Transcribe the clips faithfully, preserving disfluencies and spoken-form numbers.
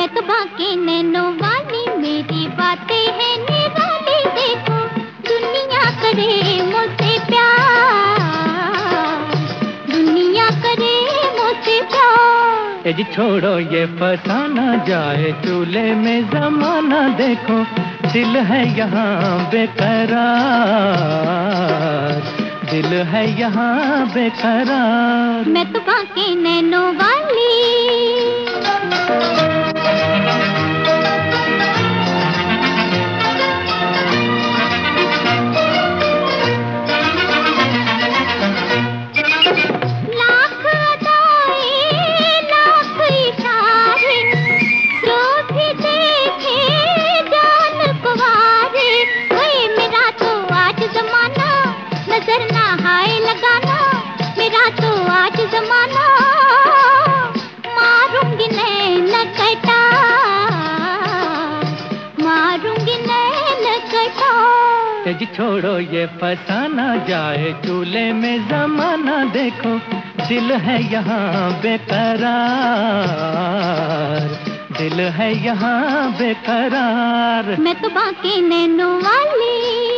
मैं तो बाकी नैनो वाली, मेरी बातें हैं निराली। देखो दुनिया करे मुझसे प्यार, दुनिया करे मुझसे प्यार। ए जी छोड़ो ये फसाना, जाए चूल्हे में जमाना। देखो दिल है यहाँ बेकरार, दिल है यहाँ बेकरार। मैं तो बाकी नैनो वाली। लाख अदाएं लाख इशारे, जो भी देखे जान कुंवारे। ओए मेरा तो आज जमाना, नजर ना हाय लगाना। मेरा तो आज जमाना, मारूंगी नैन कटार, मारूंगी नैन कटार। ए जी छोड़ो ये फसाना, जाए चूल्हे में जमाना। देखो दिल है यहाँ बेकरार, दिल है यहाँ बेकरार। मैं तो बाकी नैनो वाली।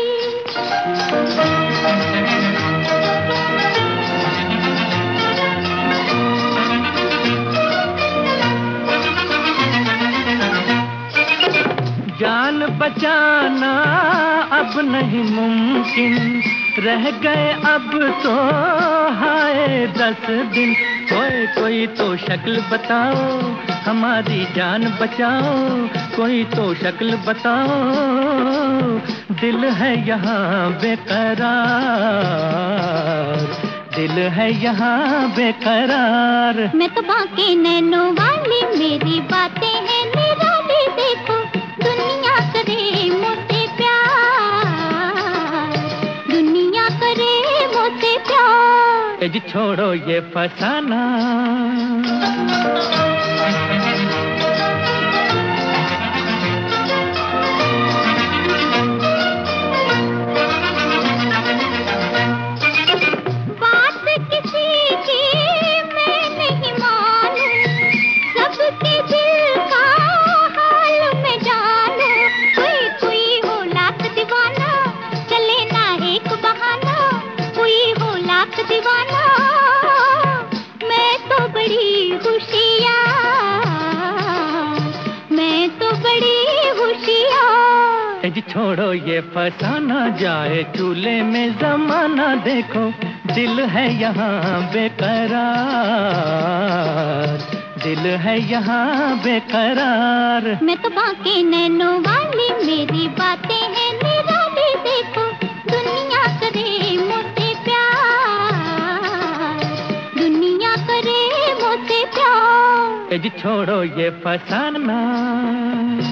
जान बचाना अब नहीं मुमकिन, रह गए अब तो हाय दस दिन। कोई कोई तो शक्ल बताओ, हमारी जान बचाओ। कोई तो शक्ल बताओ, दिल है यहाँ बेकरार, दिल है यहाँ बेकरार। मैं तो बाकी नैनो वाली, मेरी बातें हैं निराली। देखो दुनिया करे मुझसे प्यार, दुनिया करे मुझसे प्यार। ए जी छोड़ो ये फसाना। बात किसी की मैं नहीं मानूं, सबके दिल का हाल मैं जानूं। कोई कोई हो लाख दीवाना, चले ना एक बहाना। कोई हो लाख दीवाना, मैं तो बड़ी होशियार, मैं तो बड़ी होशियार। ए जी छोड़ो ये फसाना, जाए चूल्हे में जमाना। देखो दिल है यहाँ बेकरार, दिल है यहाँ बेकरार। मैं तो बाकी नैनो वाली, मेरी बातें हैं निराली। देखो दुनिया करे मुझसे प्यार, दुनिया करे मुझसे प्यार। ए जी छोड़ो ये फसाना।